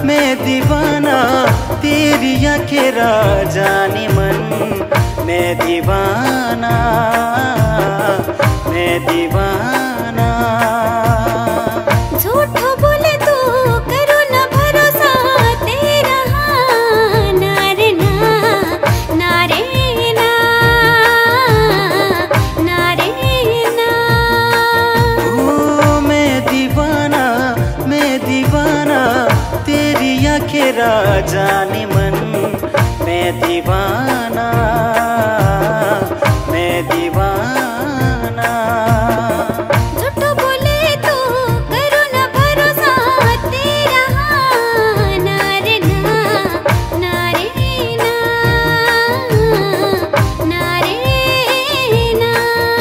मैं दीवाना तेरी आंखें राजानी मन। मैं दीवाना, मैं दीवाना। झूठ बोले तो करो ना भरोसा तेरा, ना रे ना, ना रे ना, ना रे ना। ओ मैं दीवाना, मैं दीवाना तेरी आंखें राजानी मन। मैं दीवाना, मैं दीवाना। झूठ बोले तो करो ना भरोसा तेरा, ना रे ना, ना रे ना, ना रे ना।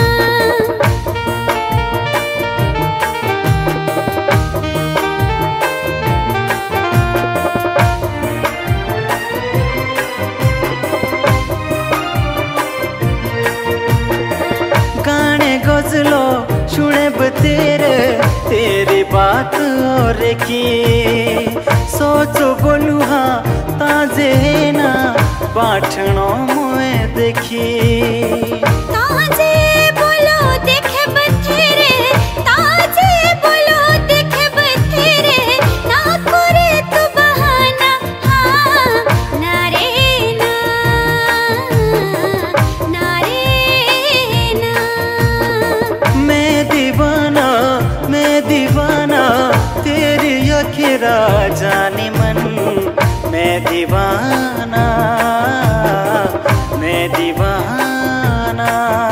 गाने गजलो सुने तेरे, तेरी बात और की सोचो बोलू हाँ ताजे ना बाठणों मुए देखी। ताजे बोलो देखे बथेरे, ताजे बोलो देखे बथेरे, ना करे तू बहाना, हाँ ना रे ना, ना रे ना। मैं दीवाना, मैं दीवाना तेरी आंखें राजानी मन। मैं दीवाना, मैं दीवाना।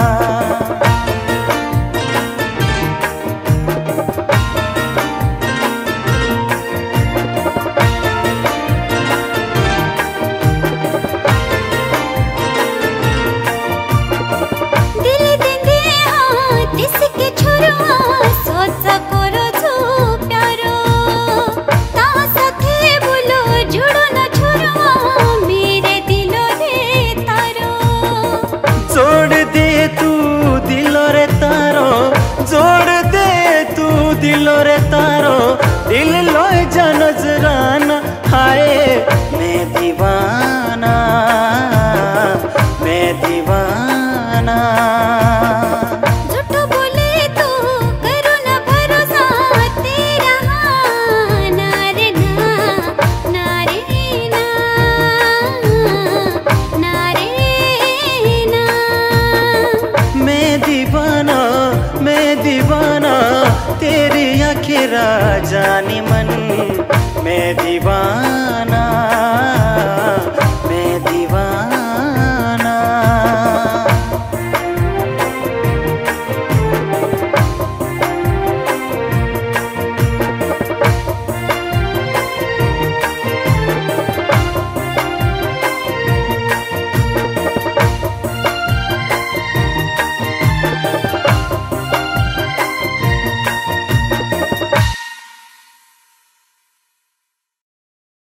दिल देंदे हाँ तिसके छोरुआ, सोचा करो जो प्यारो, ता साथे बोलो जुड़ो ना छोरुआ, मेरे दिलो रे तारो। जोड़ दे तू दिलो रे तारो, जोड़ दे तू दिलो रे तारो, दिल लोय जा नजराना। हाय मैं दीवाना, मैं दीवाना। झूठ बोले तो करो ना भरोसा तेरा, ना रे ना, ना रे ना, ना रे ना। मैं दीवाना, मैं दीवाना तेरी आंखें राजानी मन। मैं दीवाना।